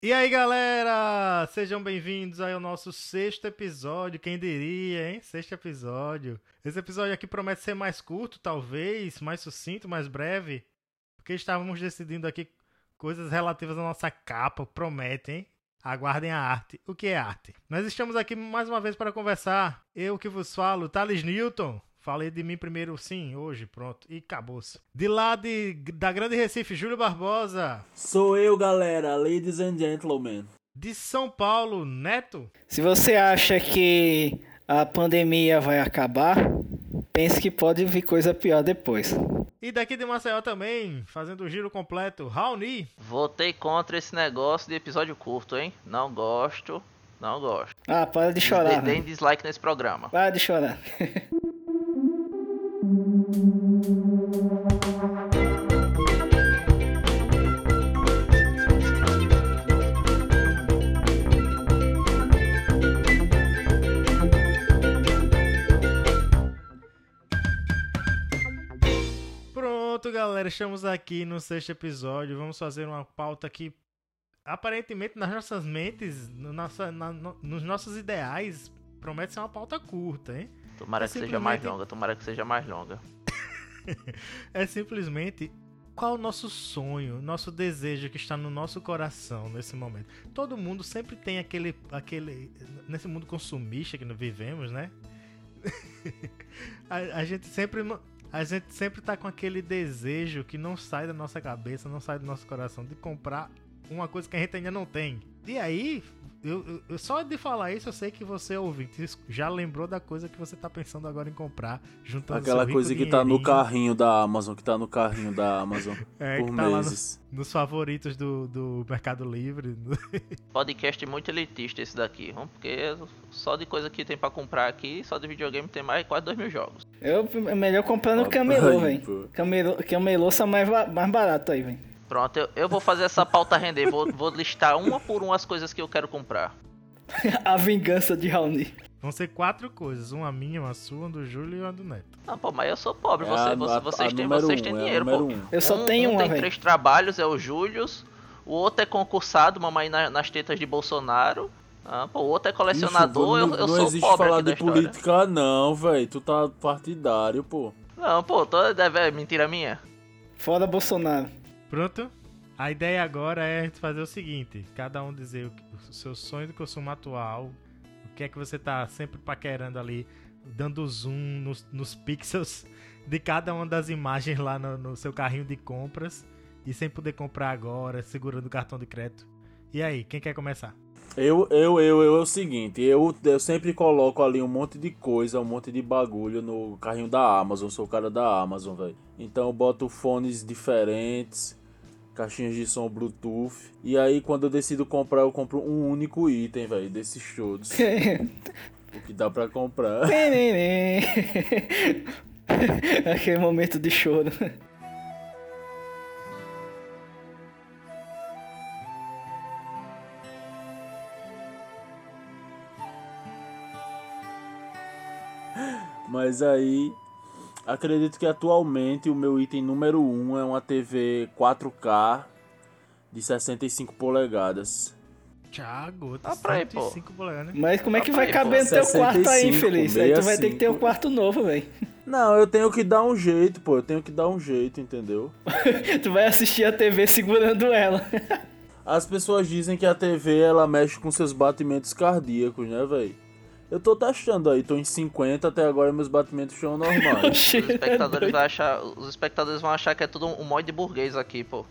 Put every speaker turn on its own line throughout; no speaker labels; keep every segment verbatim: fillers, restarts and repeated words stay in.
E aí, galera, sejam bem-vindos aí ao nosso sexto episódio, quem diria, hein? Sexto episódio. Esse episódio aqui promete ser mais curto, talvez, mais sucinto, mais breve, porque estávamos decidindo aqui coisas relativas à nossa capa, prometem, hein? Aguardem a arte. O que é arte? Nós estamos aqui mais uma vez para conversar. Eu que vos falo, Thales Newton. Falei de mim primeiro, sim, hoje, pronto. E acabou-se. De lá de, da Grande Recife, Júlio Barbosa.
Sou eu, galera. Ladies and gentlemen.
De São Paulo, Neto.
Se você acha que a pandemia vai acabar, pense que pode vir coisa pior depois.
E daqui de Maceió também, fazendo o giro completo, Raoni.
Votei contra esse negócio de episódio curto, hein? Não gosto, não gosto.
Ah, para de chorar.
Deem dislike nesse programa.
Para de chorar.
Pronto, galera, estamos aqui no sexto episódio. Vamos fazer uma pauta que, aparentemente, nas nossas mentes, no nossa, na, no, nos nossos ideais, promete ser uma pauta curta, hein?
Tomara
é
que seja mais longa, tomara que seja mais longa.
É simplesmente qual o nosso sonho, nosso desejo que está no nosso coração nesse momento. Todo mundo sempre tem aquele, aquele nesse mundo consumista que nós vivemos, né? a, a gente sempre a gente sempre tá com aquele desejo que não sai da nossa cabeça, não sai do nosso coração, de comprar uma coisa que a gente ainda não tem. E aí, eu, eu, só de falar isso, eu sei que você, ouvinte, já lembrou da coisa que você tá pensando agora em comprar, juntando
aquela
seu
coisa que tá no carrinho da Amazon, que tá no carrinho da Amazon
é,
por
que tá
meses.
Lá no, nos favoritos do, do Mercado Livre.
Podcast muito elitista esse daqui, vamos? Porque só de coisa que tem pra comprar aqui, só de videogame tem mais de quase dois mil jogos.
Eu, é melhor comprar no camelô, velho. Camelô, camelô são mais, mais barato aí, velho.
Pronto, eu, eu vou fazer essa pauta render, vou, vou listar uma por uma as coisas que eu quero comprar.
A vingança de Raoni.
Vão ser quatro coisas, uma minha, uma sua, uma do Júlio e uma do Neto.
Não, pô, mas eu sou pobre,
É
você,
a-
você,
a-
vocês,
a
têm,
número
vocês
um,
têm
é a
dinheiro, pô.
número um.
Eu só
um,
tenho
um
uma,
tem
velho.
três trabalhos, é o Július. O outro é concursado, mamãe na, nas tetas de Bolsonaro. Ah, pô, o outro é colecionador,
Ixi,
eu,
não,
eu
não
sou
existe
pobre
falar
aqui da
de
história.
política não, velho. Tu tá partidário, pô.
Não, pô, toda deve é mentira minha.
Fora Bolsonaro.
Pronto? A ideia agora é a gente fazer o seguinte, cada um dizer o, que- o seu sonho de consumo atual, o que é que você tá sempre paquerando ali, dando zoom nos, nos pixels de cada uma das imagens lá no, no seu carrinho de compras e sem poder comprar agora, segurando o cartão de crédito. E aí, quem quer começar?
Eu, eu, eu, eu é o seguinte, eu, eu sempre coloco ali um monte de coisa, um monte de bagulho no carrinho da Amazon, sou o cara da Amazon, velho. Então eu boto fones diferentes, caixinhas de som Bluetooth, e aí quando eu decido comprar, eu compro um único item, velho, desses todos. O que dá pra comprar.
Aquele momento de choro.
Mas aí, acredito que atualmente o meu item número um é uma T V quatro K de sessenta e cinco polegadas.
Thiago,
Ah, pra aí, pô.
cento e cinco polegadas, né?
Mas como é que
Ah,
vai
pô,
caber no teu quarto aí,
sessenta e cinco,
infeliz? Aí tu vai ter que ter um
sessenta e cinco.
quarto novo, velho.
Não, eu tenho que dar um jeito, pô. Eu tenho que dar um jeito, entendeu?
Tu vai assistir a T V segurando ela.
As pessoas dizem que a T V ela mexe com seus batimentos cardíacos, né, velho? Eu tô testando aí, tô em cinquenta, até agora meus batimentos estão normais.
Oxi,
Os espectadores, vão achar, os espectadores vão achar que é tudo um, um mod de burguês aqui, pô.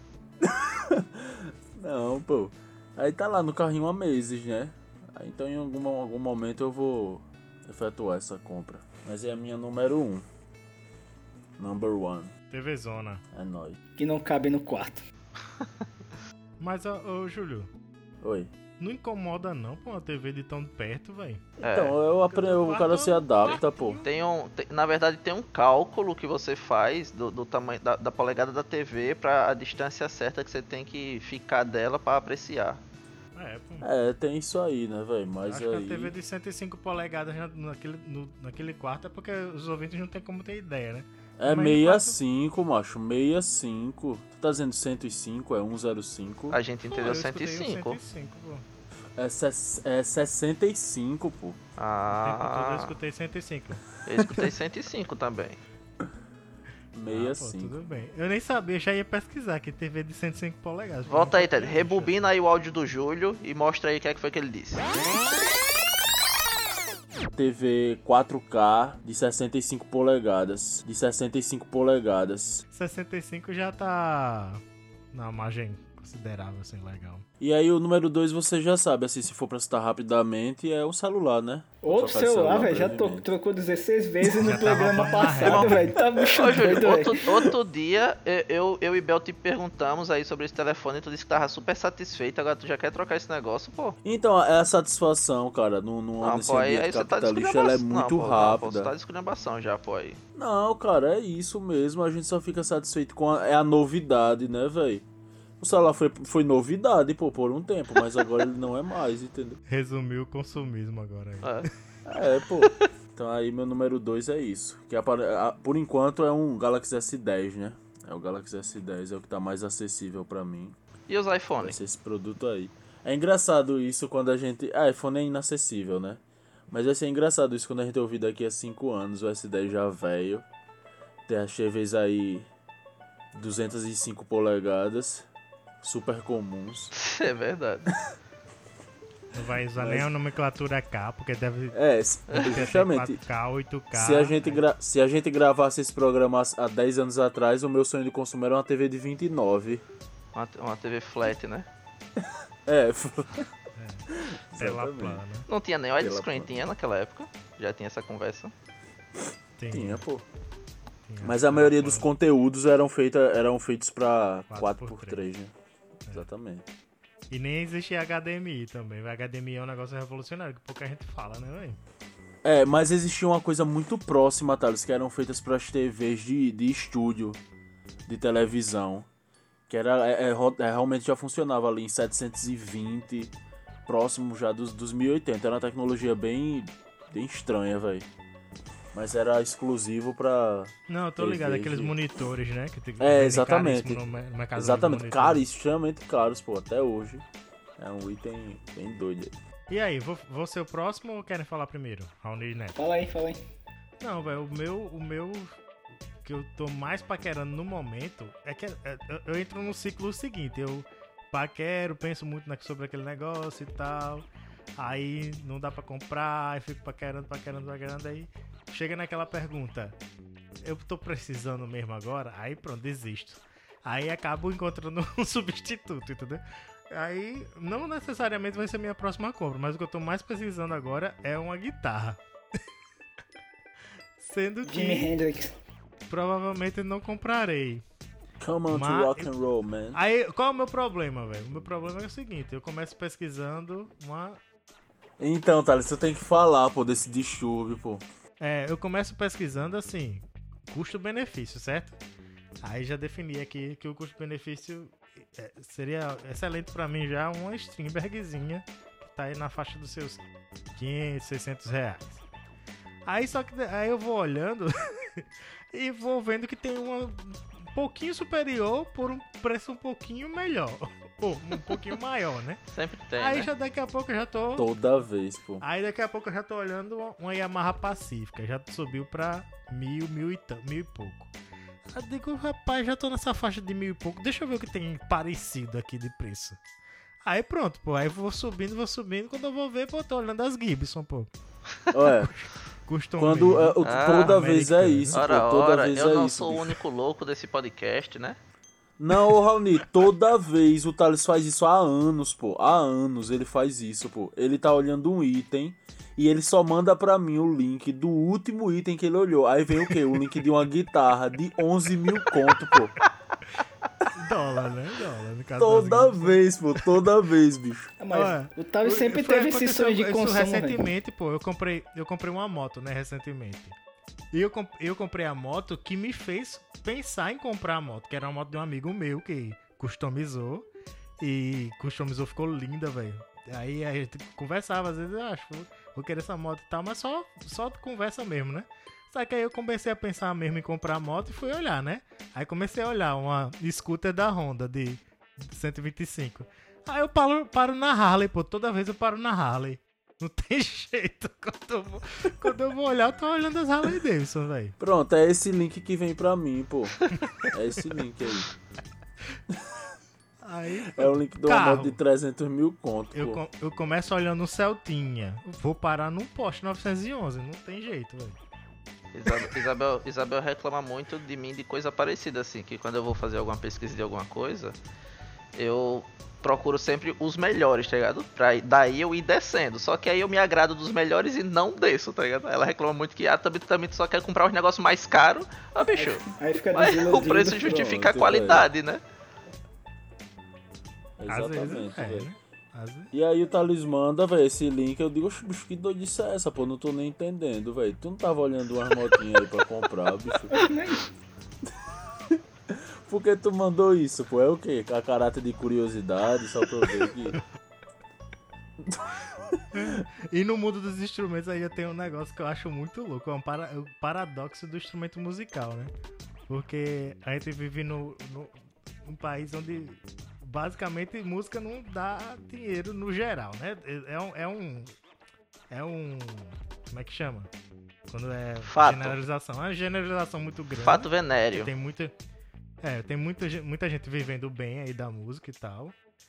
Não, pô. Aí tá lá no carrinho há meses, né? Aí, então em algum, algum momento eu vou efetuar essa compra. Mas é a minha número um. Number one.
T V Zona.
É nóis.
que não cabe no quarto.
Mas, ô, ô Júlio,
Oi.
não incomoda não com uma T V de tão perto, velho.
É.
Então, eu aprendi, o cara se adapta, pô.
Tem um, tem- na verdade tem um cálculo que você faz do, do tamanho da, da polegada da T V pra a distância certa que você tem que ficar dela pra apreciar.
É, pô.
É, tem isso aí, né, velho? Mas
Acho que a T V
aí.
de cento e cinco polegadas já naquele, no- naquele quarto é porque os ouvintes não tem como ter ideia, né?
É
Mas
sessenta e
quatro-
cinco, macho. sessenta e cinco. Tu tá dizendo cento e cinco? É cento e cinco.
A gente
Pô,
entendeu
eu escutei o
cento e cinco.
cento e cinco, pô.
É, ses- é sessenta e cinco, pô.
O tempo todo eu
Ah,
escutei cento e cinco.
eu escutei cento e cinco também.
sessenta e
Ah, pô,
cinco.
tudo bem. Eu nem sabia, eu já ia pesquisar que T V de cento e cinco polegadas.
Volta aí,
Nunca
Ted.
tinha visto.
Rebobina aí o áudio do Júlio e mostra aí o que é que foi que ele disse.
T V quatro K de sessenta e cinco polegadas. De sessenta e cinco polegadas.
sessenta e cinco já tá na margem considerável, assim, legal.
E aí o número dois você já sabe, assim, se for pra citar rapidamente, é o celular, né?
Outro
Trocar de
celular, velho, já to-
brevemente.
trocou dezesseis vezes no
Já tava
programa
falando na
passado,
real.
velho. Tá bicho
Ô, Júlio,
doido, velho.
outro, outro dia eu, eu, eu e Bel te perguntamos aí sobre esse telefone e tu disse que tava super satisfeito, agora tu já quer trocar esse negócio, pô.
Então, é a satisfação, cara, no, no,
Não,
nesse
pô, aí,
ambiente
aí você tá
capitalista, ela é
desculhambação.
muito
não, pô, não, pô, você
rápida.
tá desculhambação já, pô, aí.
Não, cara, é isso mesmo. A gente só fica satisfeito com a, é a novidade, né, velho? O celular foi, foi novidade, pô, por um tempo, mas agora ele não é mais, entendeu?
Resumiu o consumismo agora aí.
É.
É, pô. Então aí meu número dois é isso. Que apare- a- por enquanto é um Galaxy S dez, né? É o Galaxy S dez, é o que tá mais acessível pra mim.
E os
Vai
iPhones?
ser esse produto aí. É engraçado isso quando a gente... Ah, iPhone é inacessível, né? Mas vai ser engraçado isso quando a gente ouvir daqui a cinco anos o S dez já velho. Tem as T Vs aí duzentas e cinco polegadas, super comuns.
É verdade.
Não vai usar
Mas-
nem a nomenclatura K, porque deve
É, s-
deve ter
justamente.
quatro K, oito K.
Se a, gente gra- se a gente gravasse esse programa há dez anos atrás, o meu sonho de consumo era uma T V de vinte e nove.
Uma, uma T V flat, né?
É,
Tela
exatamente.
plana.
Não tinha nem
Pela
widescreen,
plana.
tinha naquela época. Já tinha essa conversa.
Tem,
Tinha, pô.
tinha
Mas a
tela
maioria
plana.
dos conteúdos eram, feita, eram feitos pra
quatro
quatro
por
por três, né? Exatamente.
E nem existe H D M I também. O H D M I é um negócio revolucionário que pouca gente fala, né, velho?
É, mas existia uma coisa muito próxima, Thales, que eram feitas para as T Vs de, de estúdio, de televisão. Que era, é, é, ro- é, realmente já funcionava ali em setecentos e vinte, próximo já dos, dos mil e oitenta. Era uma tecnologia bem, bem estranha, velho. Mas era exclusivo pra...
Não, eu tô
T V
ligado, aqueles
de-
monitores, né? Que tem,
É,
vendem
exatamente.
caríssimo no me- no mercado de
Exatamente,
monitores.
caros, extremamente caros, pô, até hoje. É um item bem doido aí.
E aí, vou, vou ser o próximo ou querem falar primeiro? Raoni Neto.
Fala aí, fala aí.
Não, velho, o meu, o meu que eu tô mais paquerando no momento é que é, eu, eu entro no ciclo seguinte, eu paquero, penso muito na- sobre aquele negócio e tal, aí não dá pra comprar, aí fico paquerando, paquerando, paquerando, aí chega naquela pergunta, eu tô precisando mesmo agora? Aí pronto, desisto. Aí acabo encontrando um substituto, entendeu? Aí não necessariamente vai ser minha próxima compra, mas o que eu tô mais precisando agora é uma guitarra. Sendo que
Jimi Hendrix.
provavelmente eu não comprarei.
Come on
Mas-
to rock and roll, man.
Aí, qual é o meu problema, velho? O meu problema é o seguinte, eu começo pesquisando uma...
Então, Thales, você tem que falar, pô, desse distúrbio, pô.
É, eu começo pesquisando assim, custo-benefício, certo? Aí já defini aqui que o custo-benefício é, seria excelente pra mim já uma Strindbergzinha, que tá aí na faixa dos seus quinhentos, seiscentos reais. Aí só que aí eu vou olhando e vou vendo que tem uma um pouquinho superior por um preço um pouquinho melhor. Ou um pouquinho maior, né?
Sempre tem,
Aí
né?
já daqui a pouco eu já tô.
Toda vez, pô.
Aí daqui a pouco eu já tô olhando uma- uma Yamaha Pacífica. Já subiu pra mil, mil e, tam- mil e pouco. Eu digo, rapaz, já tô nessa faixa de mil e pouco. Deixa eu ver o que tem parecido aqui de preço. Aí pronto, pô. Aí vou subindo, vou subindo. Quando eu vou ver, pô, tô olhando as Gibson, pô.
Ué,
Custom
quando
made.
é, o-
Ah,
toda vez é
americano.
isso,
Ora,
pô. Toda
ora,
vez
eu
é
não
isso.
sou o
bicho.
único louco desse podcast, né?
Não, ô Raoni, toda vez o Thales faz isso há anos, pô. Há anos ele faz isso, pô. Ele tá olhando um item e ele só manda pra mim o link do último item que ele olhou. Aí vem o quê? O link de uma guitarra de onze mil conto, pô.
Dólar, né? Dólar. No caso
Toda
das Gibson.
vez, pô. Toda vez, bicho.
Ah, mas
Olha,
o Tavis sempre
Foi-
teve esse
aconteceu
sonho de
isso
consumo, velho.
recentemente, pô. Eu comprei, eu comprei uma moto, né, recentemente. E eu, comp- eu comprei a moto que me fez pensar em comprar a moto, que era uma moto de um amigo meu que customizou. E customizou, ficou linda, velho. Aí a gente conversava, às vezes, eu acho, vou, vou querer essa moto e tal, mas só, só conversa mesmo, né? Só que aí eu comecei a pensar mesmo em comprar moto e fui olhar, né? Aí comecei a olhar uma scooter da Honda de cento e vinte e cinco. Aí eu paro, paro na Harley, pô. Toda vez eu paro na Harley. Não tem jeito. Quando eu vou, quando eu vou olhar, eu tô olhando as Harley Davidson, velho.
Pronto, é esse link que vem pra mim, pô. É esse link aí.
Aí,
é o link do
carro.
moto de trezentos mil conto,
Eu,
pô.
com- eu começo olhando um Celtinha. Vou parar num Porsche novecentos e onze. Não tem jeito, velho.
Isabel, Isabel, Isabel reclama muito de mim de coisa parecida, assim, que quando eu vou fazer alguma pesquisa de alguma coisa, eu procuro sempre os melhores, tá ligado? Pra daí eu ir descendo. Só que aí eu me agrado dos melhores e não desço, tá ligado? Ela reclama muito que ah, também, também só quer comprar os negócios mais caros. Ah, bicho,
Aí fica
mas
desiludido.
o preço justifica a
Pronto,
qualidade, né?
Às vezes,
Exatamente,
é,
velho.
né? Às vezes.
E aí o Thales manda, velho, esse link. Eu digo, "Oxe, bicho, que doidice é essa, pô? Não tô nem entendendo, velho. Tu não tava olhando umas motinhas aí pra comprar, bicho. Por que tu mandou isso, pô? É o quê? A caráter de curiosidade, só pra eu ver que...
E no mundo dos instrumentos aí eu tenho um negócio que eu acho muito louco. É um para, o paradoxo do instrumento musical, né? Porque a gente vive no, no, num país onde basicamente música não dá dinheiro no geral, né? É um... É um, é um como é que chama? Quando é
Fato.
generalização. É uma generalização muito grande.
Fato venéreo.
Tem muita, é, tem muita, gen- muita gente vivendo bem aí da música e tal.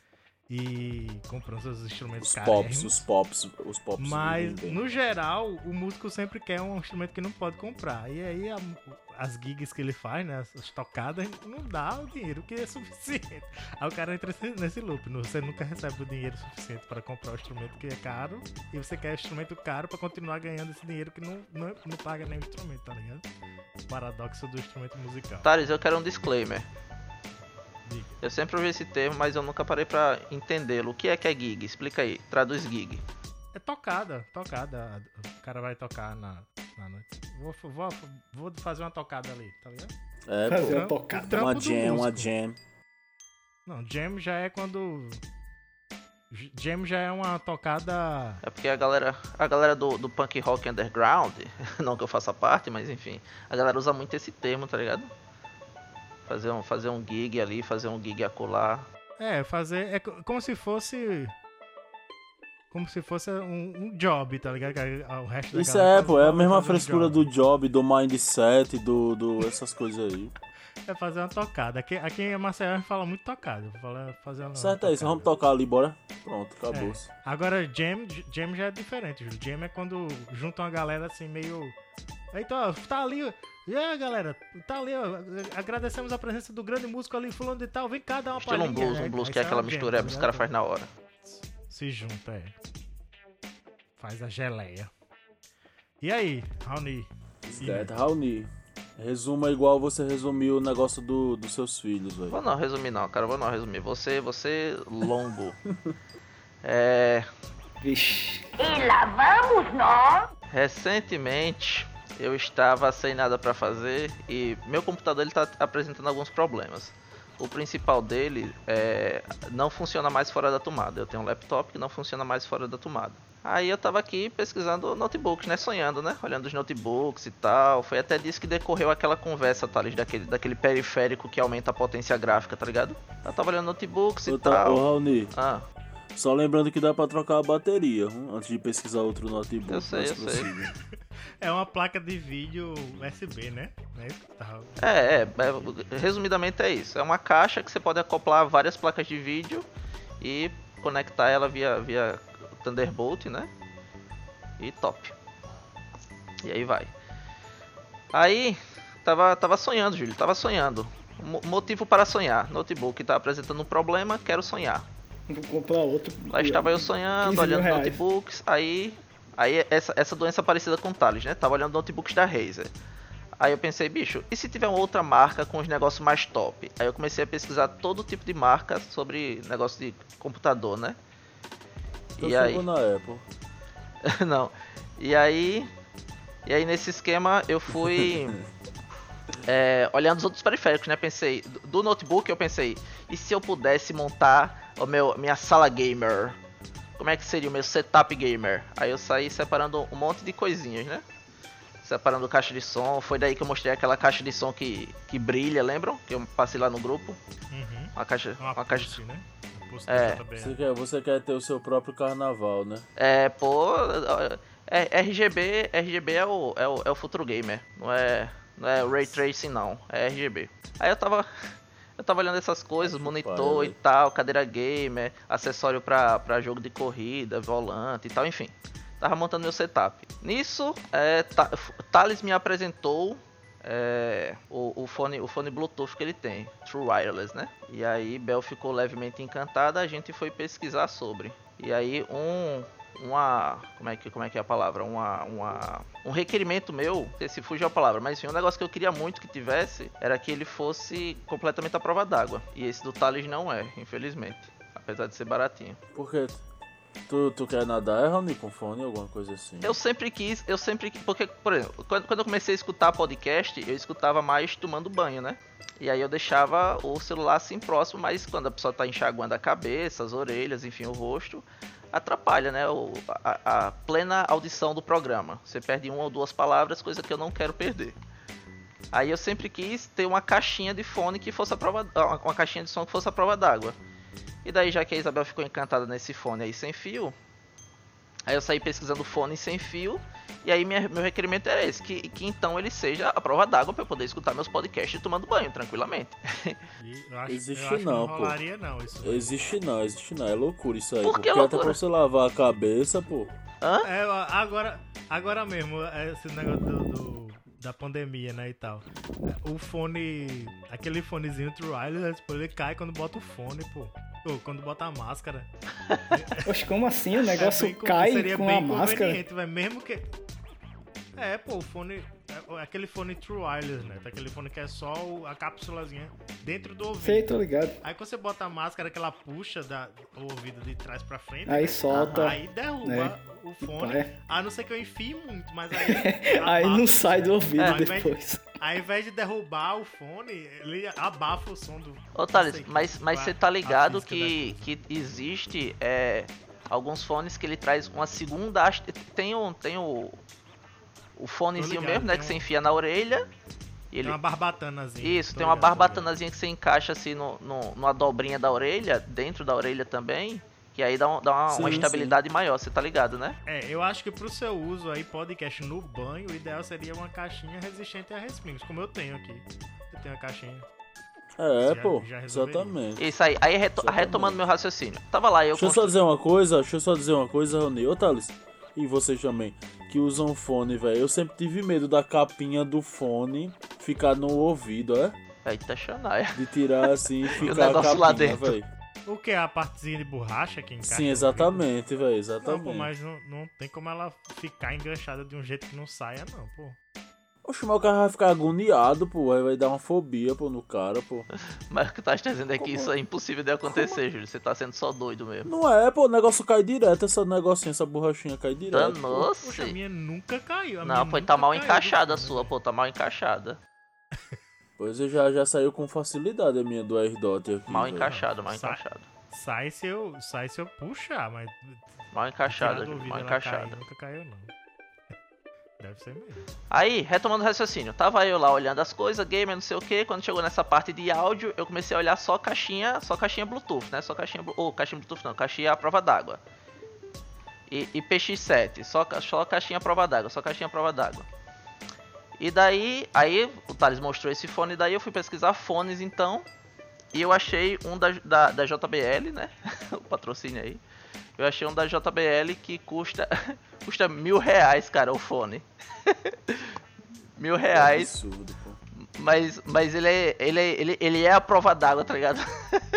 E comprando seus instrumentos
Os
caros.
pops, os pops, os pops.
Mas,
vivem bem.
no geral, o músico sempre quer um instrumento que não pode comprar. E aí, a- as gigs que ele faz, né, as tocadas, não dá o dinheiro que é suficiente. Aí o cara entra nesse- nesse loop. não- Você nunca recebe o dinheiro suficiente para comprar o instrumento que é caro. E você quer instrumento caro para continuar ganhando esse dinheiro que não, não, não paga nem o instrumento, tá ligado? O paradoxo do instrumento musical.
Thales, eu quero um disclaimer.
Diga.
Eu sempre ouvi esse termo, mas eu nunca parei pra entendê-lo. O que é que é gig? Explica aí. Traduz gig.
É tocada, tocada. O cara vai tocar na, na noite. Vou, vou, vou fazer uma tocada ali, tá ligado?
É,
Fazer
pô.
uma tocada.
trampo
Uma
do
jam, uma
músico.
jam.
Não, jam já é quando. Jam já é uma tocada.
É porque a galera, a galera do, do punk rock underground, não que eu faça parte, mas enfim, a galera usa muito esse termo, tá ligado? Fazer um, fazer um gig ali, fazer um gig acolá.
É, fazer. É co- como se fosse. Como se fosse um, um job, tá ligado? Que a- O resto da
Isso
galera
é,
faz
pô, é a
job,
mesma
faz um
frescura
job.
do job, do mindset, do, do essas coisas aí.
É fazer uma tocada. Aqui, aqui em Maceió a gente fala muito tocada. Fala fazer uma
Certo, é isso, vamos
tocada.
tocar ali, bora. Pronto, acabou-se.
Agora, jam, jam já é diferente, Júlio. Jam é quando juntam uma galera assim, meio... Então, ó, tá ali, ó. E aí, galera, tá ali, ó. Agradecemos a presença do grande músico ali, fulano de tal. Vem cá dar uma
Estilo um
palhinha.
blues,
né?
um blues
Aí
que é
sai
aquela
uma jam,
mistura
tá
que os
ligado?
caras fazem na hora.
Se junta, é. Faz a geleia. E aí, Raoni?
That, Raoni. Resuma igual você resumiu o negócio do, dos seus filhos, velho.
Vou não resumir não, cara, vou não resumir. Você, você longo. É...
Vixe.
E lá vamos nós.
Recentemente eu estava sem nada pra fazer e meu computador ele tá apresentando alguns problemas. O principal dele é não funciona mais fora da tomada. Eu tenho um laptop que não funciona mais fora da tomada. Aí eu tava aqui pesquisando notebooks, né, sonhando, né, olhando os notebooks e tal. Foi até disso que decorreu aquela conversa, Thales, daquele, daquele periférico que aumenta a potência gráfica, tá ligado? Eu tava olhando notebooks e
Ô, tá, ô,
tal.
Raoni,
Ah,
só lembrando que dá pra trocar a bateria, hum, antes de pesquisar outro notebook.
Eu sei,
mas
eu sei.
prossiga.
É uma placa de vídeo U S B, né? É isso que tá-
É, é, é, resumidamente é isso. É uma caixa que você pode acoplar várias placas de vídeo e conectar ela via, via Thunderbolt, né? E top. E aí vai. Aí, tava, tava sonhando, Júlio, tava sonhando. Mo- motivo para sonhar. Notebook tá apresentando um problema, quero sonhar.
Vou comprar outro.
Lá estava eu sonhando,
quinze mil
olhando
reais.
notebooks, aí... Aí essa, essa doença parecida com o Thales, né? Tava olhando notebooks da Razer. Aí eu pensei, bicho, e se tiver uma outra marca com os negócios mais top? Aí eu comecei a pesquisar todo tipo de marca sobre negócio de computador, né?
Então
e aí...
chegou na Apple.
Não. E aí... E aí nesse esquema eu fui... é, olhando os outros periféricos, né? Pensei... Do, do notebook eu pensei... E se eu pudesse montar o meu, minha sala gamer? Como é que seria o meu setup gamer? Aí eu saí separando um monte de coisinhas, né? separando caixa de som. Foi daí que eu mostrei aquela caixa de som que, que brilha, lembram? Que eu passei lá no grupo.
Uhum.
Uma caixa...
Uma,
uma
caixa,
caixa...
né? Uma
É.
Você quer, você quer ter o seu próprio carnaval, né?
É, pô... É, R G B, R G B é o, é, o, é o futuro gamer. Não é, não é Ray Tracing, não. É R G B. Aí eu tava... Eu tava olhando essas coisas, monitor
pai,
e tal, cadeira gamer, acessório pra, pra jogo de corrida, volante e tal, enfim. Tava montando meu setup. Nisso, é, Thales me apresentou é, o, o, fone, o fone Bluetooth que ele tem, True Wireless, né? E aí Bel ficou levemente encantada, a gente foi pesquisar sobre. E aí um... Uma. Como é que, como é, que é a palavra? Uma, uma, um requerimento meu, não sei se fugiu a palavra, mas enfim, um negócio que eu queria muito que tivesse era que ele fosse completamente à prova d'água. E esse do Thales não é, infelizmente. Apesar de ser baratinho.
Por quê? Tu, tu quer nadar, Rony, com fone, alguma coisa assim?
Eu sempre quis, eu sempre quis. Porque, por exemplo, quando, quando eu comecei a escutar podcast, eu escutava mais tomando banho, né? E aí eu deixava o celular assim próximo, mas quando a pessoa tá enxaguando a cabeça, as orelhas, enfim, o rosto, atrapalha, né? O, a, a plena audição do programa. Você perde uma ou duas palavras, coisa que eu não quero perder. Aí eu sempre quis ter uma caixinha de fone que fosse a prova, uma caixinha de som que fosse a prova d'água. E daí, já que a Isabel ficou encantada nesse fone aí sem fio, aí eu saí pesquisando fone sem fio. E aí minha, meu requerimento era esse, que, que então ele seja a prova d'água para eu poder escutar meus podcasts tomando banho tranquilamente.
Eu acho,
Existe
eu acho
não,
que não rolaria, pô. Não, isso.
Existe não, existe não. É loucura isso aí.
Por que
porque
loucura?
até pra você lavar a cabeça, pô.
Hã?
É, agora, agora mesmo, esse negócio do, do- da pandemia, né, e tal. O fone, aquele fonezinho True Wireless, pô, ele cai quando bota o fone, pô. Ou quando bota a máscara.
Oxe, como assim? O negócio
É bem con-
cai
seria
com
bem
a máscara?
conveniente, véio, mesmo que... É, pô, o fone... é aquele fone True Wireless, né? Aquele fone que é só o- a cápsulazinha dentro do ouvido.
Sei, tô ligado.
Aí quando você bota a máscara que ela puxa da, o ouvido de trás pra frente,
Aí
né?
solta.
Aí derruba
né?
o fone.
É.
A não ser que eu enfie muito, mas aí...
Aí
abafa
não
o
sai
som.
do ouvido
Ao invés de-
depois.
Aí, ao invés de derrubar o fone, ele abafa o som do...
Ô Thales,
não sei
mas,
qual
mas
é
você
a-
tá
a
ligado
física
que,
da
que existe é, alguns fones que ele traz uma segunda haste. Tem, um, tem o, o fonezinho
ligado,
mesmo, né?
tem
Que
um-
você enfia na orelha. E
Tem
ele,
uma barbatanazinha.
isso,
tô
tem uma
ligado, tô ligado.
barbatanazinha que você encaixa assim no, no, numa dobrinha da orelha, dentro da orelha também. Que aí dá, um- dá uma,
Sim,
uma estabilidade maior, você tá ligado, né?
É, eu acho que pro seu uso aí, podcast no banho, o ideal seria uma caixinha resistente a respingos, como eu tenho aqui. Eu tenho uma caixinha.
É,
Já-
pô,
já resolveria.
exatamente.
Isso aí, aí reto-
Exatamente.
retomando meu raciocínio. Tava lá, eu
Deixa eu só
constru...
dizer uma coisa, deixa eu só dizer uma coisa, Rony. Ô, Thales, e vocês também, que usam fone, velho. Eu sempre tive medo da capinha do fone ficar no ouvido, é?
Eita, Xanaia.
De tirar assim e ficar a
negócio lá
capinha,
dentro.
velho.
O que é a partezinha de borracha que encaixa?
Sim,
no
exatamente, velho,
ouvido? Não,
exatamente.
pô, mas não, não tem como ela ficar enganchada de um jeito que não saia, não, pô.
Oxe, mas o cara vai ficar agoniado, pô. Aí vai dar uma fobia, pô, no cara, pô.
Mas o que tu tá dizendo é que
Como?
isso é impossível de acontecer, Júlio. Você tá sendo só doido mesmo.
Não é, pô, o negócio cai direto, esse negocinho, essa borrachinha cai direto. pô.
Poxa, a
Danou-se.
minha nunca caiu. a
Não,
minha
pô,
nunca
tá mal
caiu do
encaixada a
fone,
sua,
velho.
pô, tá mal encaixada.
Pois eu já, já saiu com facilidade a minha do R-Dot aqui.
Mal
velho.
encaixada, mal
Sai.
encaixada.
Sai se eu, sai se eu puxar, mas
Mal
tirar
encaixada,
do
Júlio,
ouvido
mal
ela
encaixada.
cair, nunca caiu, não. Deve ser mesmo.
Aí, retomando o raciocínio, tava eu lá olhando as coisas, gamer, não sei o que. Quando chegou nessa parte de áudio, eu comecei a olhar só caixinha, só caixinha Bluetooth, né? Só caixinha, Blu- ou caixinha Bluetooth não, caixinha à prova d'água. E, e P X sete, só, ca- só caixinha à prova d'água, só caixinha à prova d'água. E daí, aí o Thales mostrou esse fone, daí eu fui pesquisar fones então. E eu achei um da, da, da J B L, né? O patrocínio aí. Eu achei um da J B L que custa, custa mil reais, cara, o fone. Mil reais,
Absurdo, pô.
mas, mas ele, é, ele, é, ele, ele é a prova d'água, tá ligado?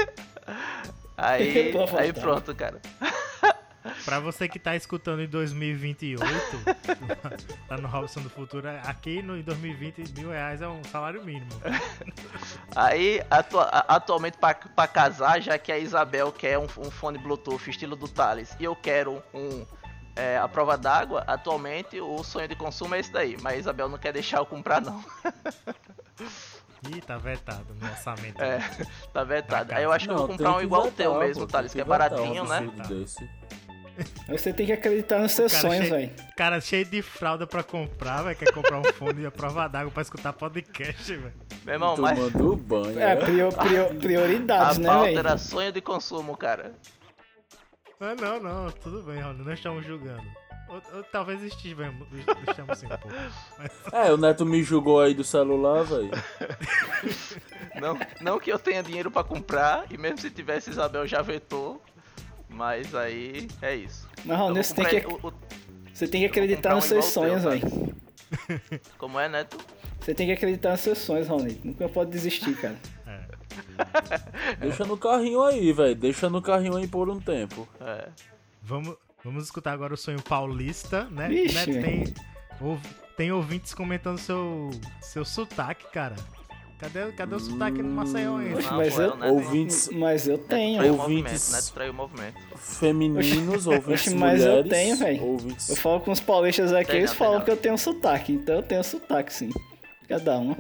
Aí,
Prova
aí
d'água.
pronto, cara.
Pra você que tá escutando em dois mil e vinte e oito, tá no Robson do Futuro, aqui no, em dois mil e vinte, mil reais é um salário mínimo.
Aí, atu a- atualmente, pra, pra casar, já que a Isabel quer um, um fone Bluetooth estilo do Thales e eu quero um é, a prova d'água, atualmente o sonho de consumo é esse daí. Mas a Isabel não quer deixar eu comprar, não.
Ih, tá vetado no orçamento.
É, tá vetado. Aí eu acho que eu
Não,
vou comprar
tem
um igual o
vetar,
teu
pô,
mesmo,
tem
Thales, que é
vetar um
baratinho, né?
absurdo desse.
Você tem que acreditar nos seus
cara
sonhos,
cheio-
velho.
Cara cheio de fralda pra comprar, velho. Quer comprar um fone e a prova d'água pra escutar podcast, velho.
Meu irmão, mas
Tomando banho.
É,
É,
prior- prior-
a
prioridades, né,
pauta
velho?
era sonho de consumo, cara.
Ah, não, não. Tudo bem, Raul. Não estamos julgando. Ou, ou talvez estivemos, estamos sim um pouco. Mas,
É, o Neto me julgou aí do celular, velho.
Não, não que eu tenha dinheiro pra comprar, e mesmo se tivesse, Isabel já vetou. Mas aí é isso.
Mas,
Eu
Raul,
vou
você tem
comprar
que,
o- o-
você tem que acreditar
comprar
nos
um
seus
igual o
sonhos,
teu,
velho.
Como é, Neto?
Você tem que acreditar nos seus sonhos, Raul. Nunca pode desistir, cara.
é.
Deixa no carrinho aí, velho. Deixa no carrinho aí por um tempo.
É.
Vamos, vamos escutar agora o sonho paulista, né?
Vixe,
Né,
velho.
tem, ouv- tem ouvintes comentando seu, seu sotaque, cara. Cadê, cadê o sotaque no Maceió ainda?
Oxe,
Não,
mas
foi
eu-
o Neto.
Ouvintes
Mas eu tenho.
Traiu o
ouvintes-
movimento, Neto traiu o movimento.
femininos, ouvintes
Oxe, mas eu
mulheres,
tenho, velho.
ouvintes...
Eu falo com os paulistas aqui,
Tem
eles
não, tem
falam
não.
que eu tenho sotaque. Então eu tenho sotaque, sim. Cada um.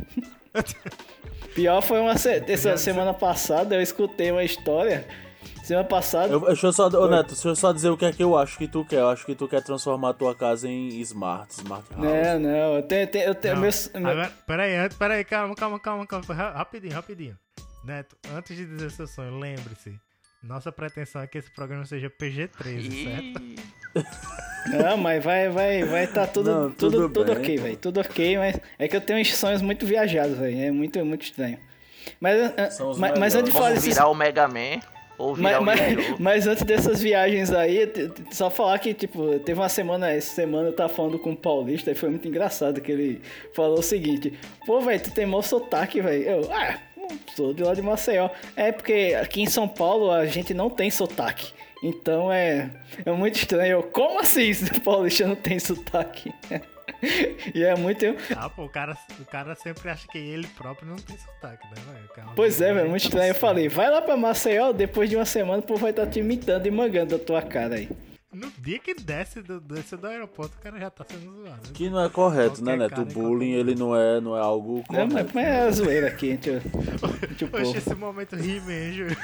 Pior foi uma... Se... Essa semana passada eu escutei uma história. Semana passada...
Eu, deixa eu só, ô Neto, deixa eu só dizer o que é que eu acho que tu quer. Eu acho que tu quer transformar a tua casa em smart, smart house.
Não, não. Eu tenho... tenho- eu tenho
Não.
meus- meu-
Agora, peraí, antes- peraí, calma, calma, calma, calma. Ra- Rapidinho, rapidinho. Neto, antes de dizer seu sonho, lembre-se. Nossa pretensão é que esse programa seja P G treze, certo?
Ih,
Não, mas vai, vai, vai tá tudo,
Não,
tudo,
tudo
tudo,
bem,
ok,
pô.
velho. Tudo ok, mas é que eu tenho uns sonhos muito viajados, velho. É muito, muito estranho. Mas, ah,
São os
mas, mas antes de
melhores.
falar
como
desses...
virar o Mega Man ou virar
Mas,
o
mas,
Yu-Gi-Oh!
mas antes dessas viagens aí, t- t- só falar que, tipo, teve uma semana, essa semana eu tava falando com um paulista e foi muito engraçado que ele falou o seguinte: pô, velho, tu tem mó sotaque, velho. Eu, ah, não sou de lá de Maceió. É porque aqui em São Paulo a gente não tem sotaque. Então é, é muito estranho. Eu, como assim o paulista não tem sotaque? E é muito.
Ah, pô, o cara, o cara sempre acha que ele próprio não tem sotaque, né, velho? O cara-
Pois é, velho, muito estranho. Eu falei, vai lá pra Maceió, depois de uma semana o povo vai estar te imitando e mangando a tua cara aí.
No dia que desce do, desce do aeroporto, o cara já tá sendo zoado.
Que não é correto, né,
Qualquer
Neto? O
cara em
bullying,
qualquer
ele não é, não é algo
Não,
correto.
mas, mas é a zoeira aqui entre, o- entre o
Poxa,
povo.
esse momento He-Man, Júlio.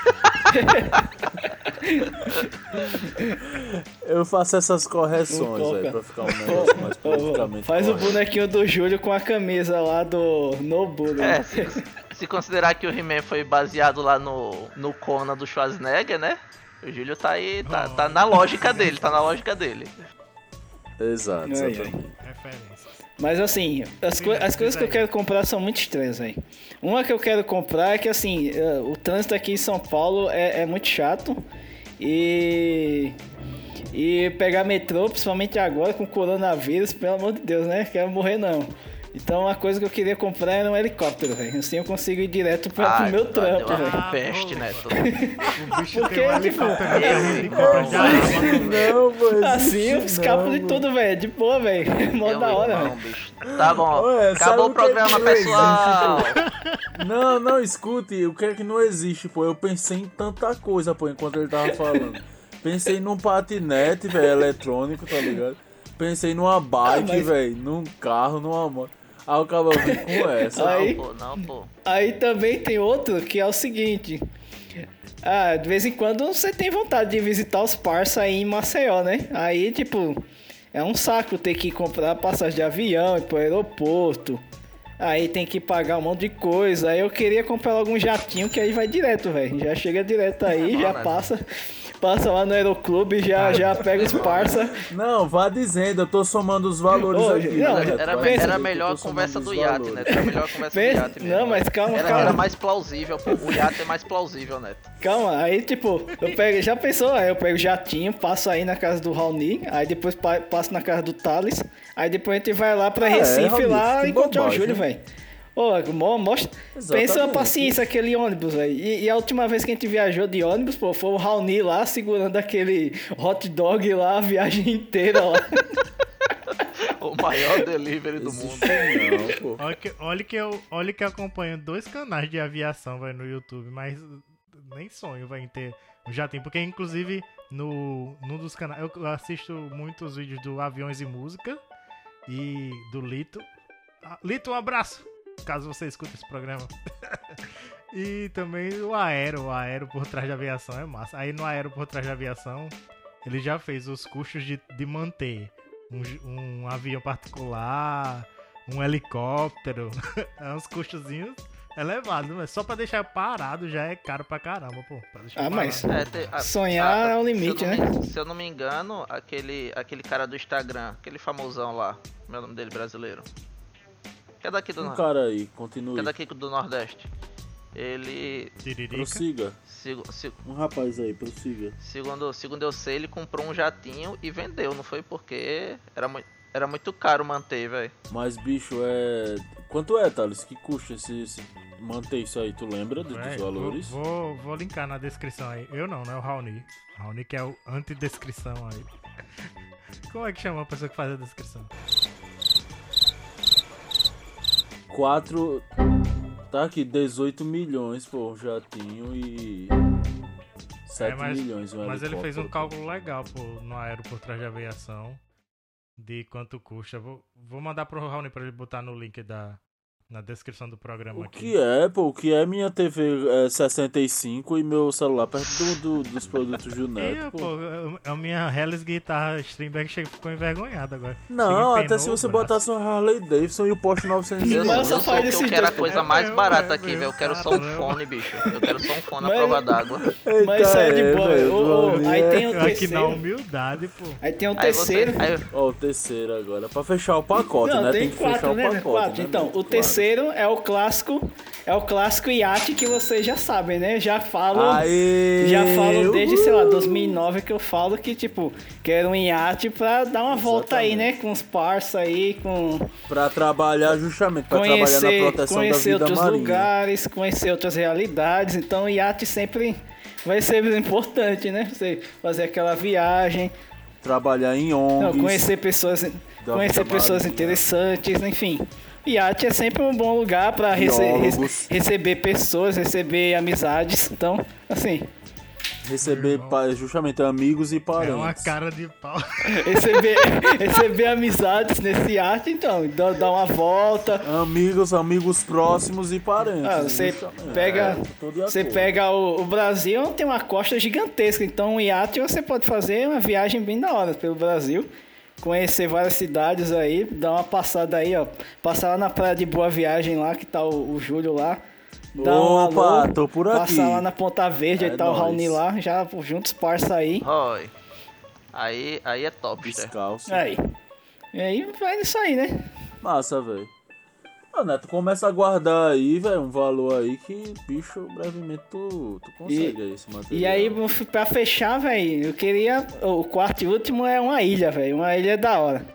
Eu faço essas correções,
Coloca.
velho, pra ficar um negócio mais
Ô, ô,
politicamente
faz o
correto.
bonequinho do Júlio com a camisa lá do Nobu. Né?
É, se, se considerar que o He-Man foi baseado lá no, no Conan do Schwarzenegger, né? O Júlio tá aí, tá, tá na lógica dele, tá na lógica dele.
Exato,
Ai, ai.
exatamente.
Referências.
Mas assim, as, co- as coisas que eu quero comprar são muito estranhas, velho. Uma que eu quero comprar é que assim, eh, o trânsito aqui em São Paulo é, é muito chato. E. E pegar metrô, principalmente agora com o coronavírus, pelo amor de Deus, né? Quero morrer não. Então uma coisa que eu queria comprar era um helicóptero, velho. Assim eu consigo ir direto pra, pro meu trampo,
deu
velho.
uma peste, Neto.
O bicho
Porque,
tem um
tipo,
helicóptero no
eu-
carrinho de compra já.
Não, mano.
Assim eu escapo de tudo, velho. De boa, velho. Mó
Meu
da hora,
irmão,
velho.
bicho. Tá bom,
Ué,
acabou
sabe
o
o que
programa,
que não existe?
pessoal.
Não, não, escute, o que é que não existe, pô? Eu pensei em tanta coisa, pô, enquanto ele tava falando. Pensei num patinete, velho, eletrônico, tá ligado? Pensei numa bike,
Ah, mas-
velho, num carro, numa moto. Aí o cara vem com essa.
Aí-
Não, pô, não, pô.
Aí também tem outro que é o seguinte. Ah, de vez em quando você tem vontade de visitar os parça aí em Maceió, né? Aí, tipo, é um saco ter que comprar passagem de avião, ir pro aeroporto. Aí tem que pagar um monte de coisa. Aí eu queria comprar algum jatinho que aí vai direto, velho. Já chega direto aí, já
né?
passa. Passa lá no Aeroclube, já, já pega os parça.
Não, vá dizendo, eu tô somando os valores
Ô,
aqui.
não,
né, Neto?
Era,
Vai
me-
dizendo
era
que eu
melhor
tô
a
somando
conversa
os
do iate,
valores.
Neto. Era melhor a conversa
Pensa-
do iate mesmo.
não, mas calma,
era,
calma.
era mais plausível, pô. O iate é mais plausível, Neto.
Calma, aí tipo, eu pego, já pensou? Aí eu pego o jatinho, passo aí na casa do Raoni, aí depois pa- passo na casa do Thales, aí depois a gente vai lá pra
É,
Recife
Raoni,
lá
que
encontrar o
bobagem,
Júlio,
né?
velho. Ô, mo- mostra. Pensa a
Exatamente.
paciência aquele ônibus, velho. E, e a última vez que a gente viajou de ônibus, pô, foi o Raoni lá segurando aquele hot dog lá a viagem inteira lá.
O maior delivery do mundo.
Existe não, pô.
Olha que, olha, que eu, olha que eu acompanho dois canais de aviação, vai no YouTube, mas nem sonho vai em ter um jatinho, porque inclusive no num dos canais eu assisto muitos vídeos do Aviões e Música e do Lito. Ah, Lito, um abraço, caso você escute esse programa. E também o Aero, o Aero por trás da aviação é massa. Aí no Aero por trás da aviação ele já fez os custos de, de manter um, um avião particular, um helicóptero, é uns custozinhos elevados, mas só pra deixar parado já é caro pra caramba, pô. Pra deixar
Ah, mas
parado.
É, te- a-
sonhar
a-
é o limite,
se eu
né?
não me- Se eu não me engano, aquele, aquele cara do Instagram, aquele famosão lá, meu nome dele brasileiro. Que é daqui do,
Um
Nor-
cara aí,
que
continue.
é daqui do Nordeste. Ele,
Tiririca.
Prossiga.
segu- se-
Um rapaz aí, prossiga.
segundo, segundo eu sei, ele comprou um jatinho e vendeu, não foi porque era, mui- era muito caro manter, velho.
Mas, bicho, é... Quanto é, Thales? Que custa esse, esse... manter isso aí? Tu lembra dos, dos
Véi,
valores?
Vou, vou, vou linkar na descrição aí. Eu não, né? O Raoni. Raoni que é o antidescrição aí. Como é que chama a pessoa que faz a descrição?
Quatro... Tá aqui, dezoito milhões, pô, um jatinho e... sete
É, mas-
milhões um
Mas ele fez um
helicóptero.
cálculo legal pô, no aero por trás de aviação de quanto custa. Vou, vou mandar pro Raoni pra ele botar no link da, na descrição do programa
O
aqui.
que é, pô? O que é minha T V é, sessenta e cinco e meu celular perto do, do- dos produtos
Eu,
Juneto, pô.
pô, eu- a minha Hellis Guitarra Streamback chega- ficou envergonhada agora.
Não,
Chega,
até
empenou
se
o
você
braço.
botasse uma Harley Davidson e o Porsche novecentos e
Eu,
Mas
eu
só
sou
faz
o que
desse
eu quero a
jeito.
coisa
É
mais
meu,
barata
é
aqui,
meu,
velho. Eu quero só um
caramba.
fone, bicho. Eu quero só um fone à
Mas-
prova d'água.
Mas isso aí é de boa,
velho,
ô, ô,
do
aí
homem,
tem
é.
o
Eu aqui na
terceiro.
humildade, pô.
Aí tem o
Aí você.
terceiro.
Aí,
Ó, o terceiro agora. Pra fechar o pacote,
Não,
né?
tem
que
quatro,
fechar
né?
o pacote.
Quatro.
né,
Então,
meu?
o
Claro.
terceiro é o clássico, é o clássico iate que vocês já sabem, né? Já falo,
Aê!
já falo desde, sei lá,
Uhul!
dois mil e nove que eu falo que, tipo, quero um iate pra dar uma volta aí, né? Com os parça aí, com
Pra trabalhar justamente, pra trabalhar na
conhecer,
proteção
conhecer
da vida
outros
marinha.
lugares, conhecer outras realidades. Então, o iate sempre vai ser importante, né? Você fazer aquela viagem,
Trabalhar em O N Gs.
não, conhecer pessoas,
da
conhecer
vida
pessoas
marinha.
interessantes, enfim. Iate é sempre um bom lugar para
Biólogos.
receber pessoas, receber amizades. Então, assim,
Receber pa- justamente amigos e parentes.
É uma cara de pau.
receber, receber amizades nesse iate, então, dá, dá uma volta.
Amigos, amigos próximos e parentes.
Ah, você
justamente.
pega,
É, tô de
você
acordo.
pega o, o Brasil, tem uma costa gigantesca, então um iate você pode fazer uma viagem bem da hora pelo Brasil, conhecer várias cidades aí, dar uma passada aí, ó, passar lá na praia de Boa Viagem lá, que tá o, o Júlio lá, dar um
Opa,
alô,
tô por aqui.
passar lá na Ponta Verde,
É
aí tá o
nóis.
Raoni lá, já juntos parça aí,
Roy. Aí, aí é top, né?
Descalço.
aí, e aí vai nisso aí, né?
Massa, velho. Ah, Neto, começa a guardar aí, velho, um valor aí que, bicho, brevemente tu, tu consegue aí esse material.
E aí, pra fechar, velho, eu queria. O quarto e último é uma ilha, velho. Uma ilha da hora.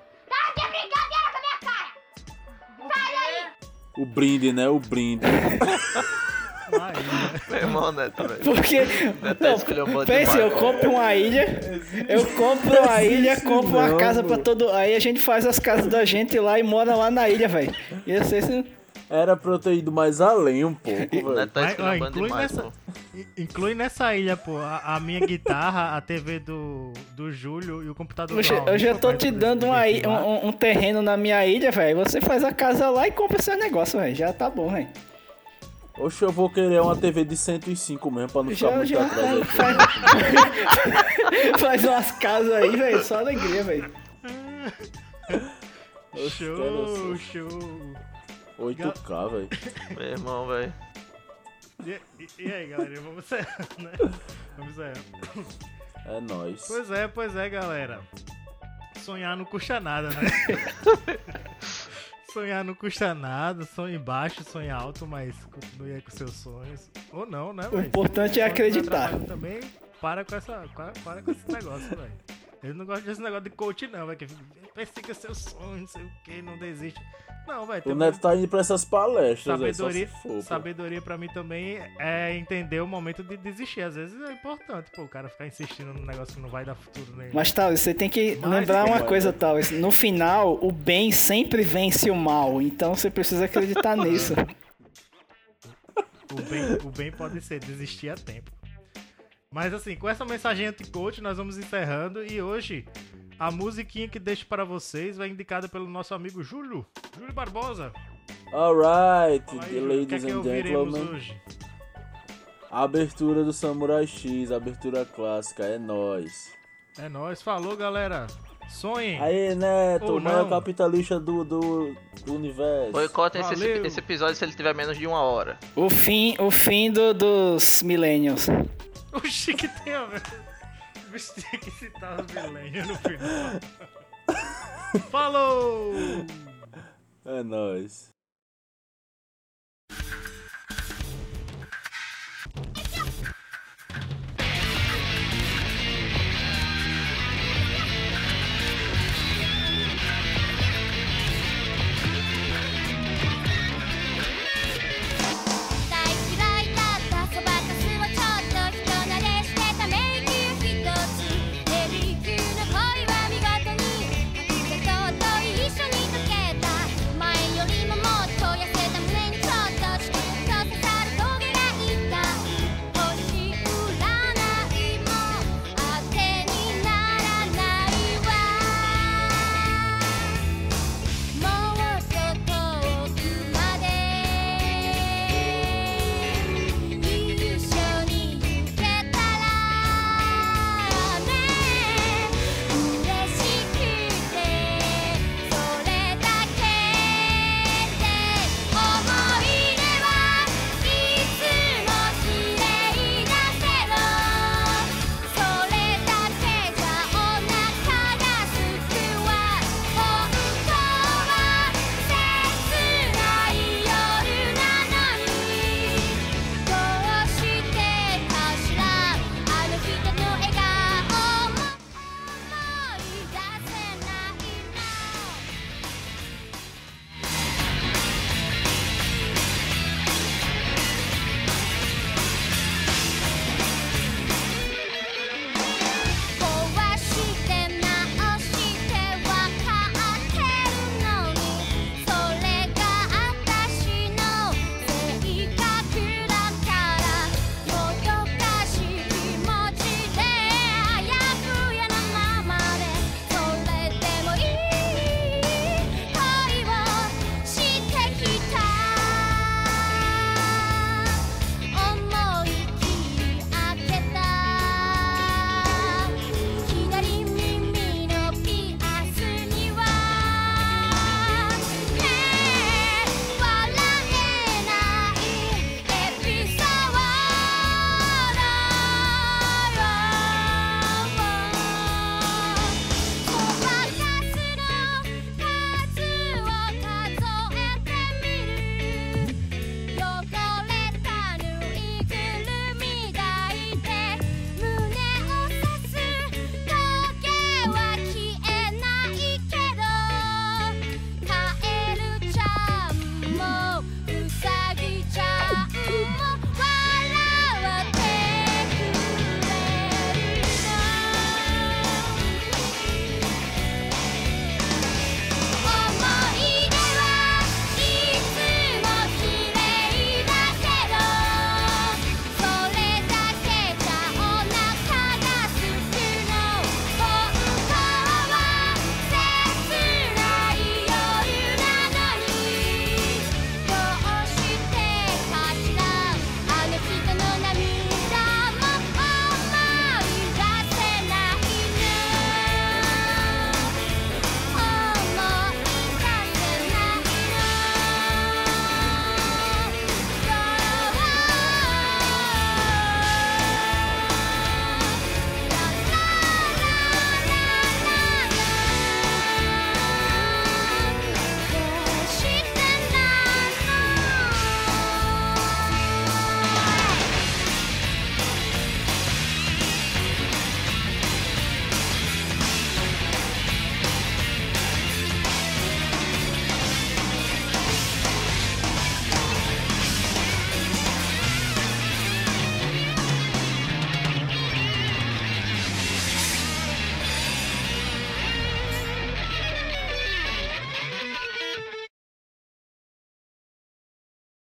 O brinde, né? O brinde.
Aí,
Meu irmão, Neto, velho.
Porque.
Neto escolheu um bom
Pense,
demais,
eu compro uma ilha. Eu compro uma ilha, compro uma
não,
casa
pô.
pra todo. Aí a gente faz as casas da gente lá e mora lá na ilha, velho. Ia ser assim.
Era pra eu ter ido mais além um pouco,
O
velho.
Neto tá
Mas, ó,
escolhendo bom
inclui,
demais,
nessa,
pô.
in- inclui nessa ilha, pô, a, a minha guitarra, a T V do, do Júlio e o computador
Eu
do
já,
Raoni,
eu já
pra
tô
gente
te
poder
dando
se
uma,
divertir
i-
lá.
um, um- um terreno na minha ilha, velho. Você faz a casa lá e compra seus negócios, velho. Já tá bom, velho.
Oxe, eu vou querer uma T V de cento e cinco mesmo, pra não ficar
Já,
muito
já.
atrás aí.
Faz, faz umas casas aí, velho. Só alegria, velho.
Oxe,
Show,
quero
show.
oito K, velho.
Meu irmão, velho.
E, e- e aí, galera, vamos encerrar, né? Vamos encerrar.
É nóis.
Pois é, pois é, galera. Sonhar não custa nada, né? Sonhar não custa nada, sonhe baixo, sonhe alto, mas continue aí com seus sonhos. Ou não, né,
O
velho?
importante é
Sonho
acreditar.
pra trabalho Também para com, essa, para, para com esse negócio, velho. Eu não gosto desse negócio de coach, não, velho. Que persiga seus sonhos, não sei o que, não desiste. Não, velho.
O
tem
Neto tá indo pra essas palestras aí, só
Sabedoria,
se for, pô.
sabedoria pra mim também é entender o momento de desistir. Às vezes é importante, pô, o cara ficar insistindo num negócio que não vai dar futuro nenhum.
Mas, tal, você tem que
Mas,
lembrar uma
cara,
coisa, tal. No final, o bem sempre vence o mal. Então você precisa acreditar nisso.
O bem, o bem pode ser desistir a tempo. Mas assim, com essa mensagem anti-coach, nós vamos encerrando. E hoje, a musiquinha que deixo para vocês vai indicada pelo nosso amigo Júlio. Júlio Barbosa.
Alright,
Fala aí,
the
Júlio, o que é
ladies
que
and
ouviremos
gentlemen.
hoje?
A abertura do Samurai X, a abertura clássica, é nóis.
É nóis, falou, galera. Sonhem.
Aí, Neto,
Ou
o maior
não.
capitalista do, do, do universo.
Boicotem esse,
Valeu.
esse episódio se ele tiver menos de uma hora.
O fim, o fim do- dos millennials.
Oxi, que tem a ver. Bicho, tinha que citar os milênios no final. Falou!
É nóis.